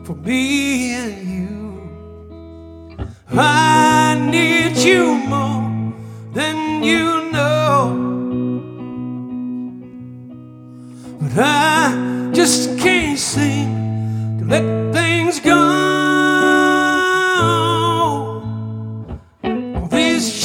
for me and you. I need you more than you know, but I just can't seem to let